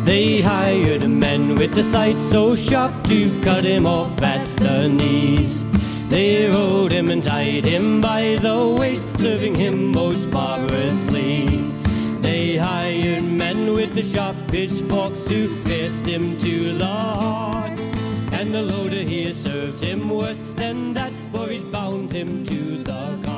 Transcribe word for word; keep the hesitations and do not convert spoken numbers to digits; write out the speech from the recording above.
They hired men with the sight so sharp to cut him off at the knees. They rolled him and tied him by the waist, serving him most barbarously. They hired men with the sharp pitchforks who pierced him to the heart. And the loader here served him worse than that, for he's bound him to the cart.